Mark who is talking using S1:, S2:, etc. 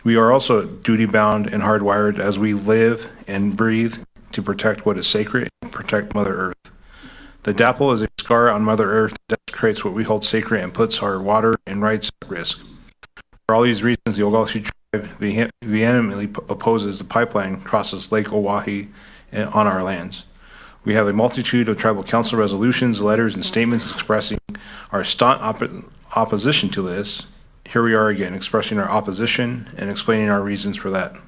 S1: We are also duty-bound and hardwired as we live and breathe to protect what is sacred and protect Mother Earth. The DAPL is a scar on Mother Earth that desecrates what we hold sacred and puts our water and rights at risk. For all these reasons, the Oglala tribe vehemently opposes the pipeline crosses Lake Oahe on our lands. We have a multitude of tribal council resolutions, letters, and statements expressing our staunch opposition to this. Here we are again, expressing our opposition and explaining our reasons for that.